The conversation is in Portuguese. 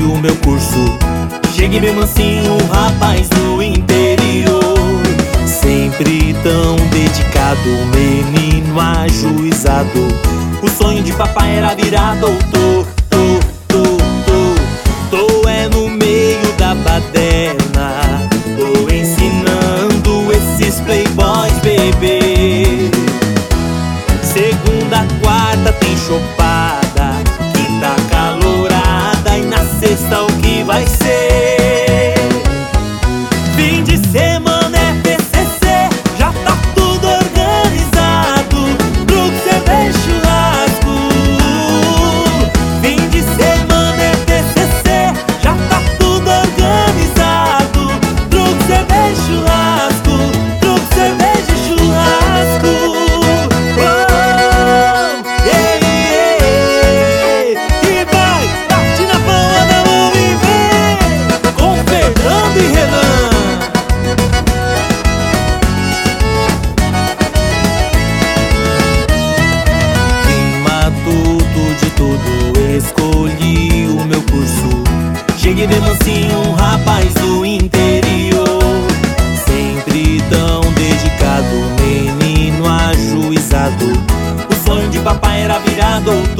o meu curso. Cheguei bem mansinho, um rapaz do interior, sempre tão dedicado, menino ajuizado. O sonho de papai era virar doutor. Tô é no meio da baderna, tô ensinando esses playboys beber. Segunda, quarta tem chopada, quinta calorada, e na sexta o que vai ser? Fim de semana é PCC, já tá tudo organizado, truque, cerveja, churrasco. Fim de semana é PCC, já tá tudo organizado, truque, cerveja, churrasco. Truque, cerveja e churrasco. E vai, bate na palma da mão e vem com Fernando e Renan. Clima tudo de tudo, escolhi o meu curso. Cheguei bem mansinho, um rapaz do interior, sempre tão dedicado, menino ajuizado. O sonho de papai era virar doutor.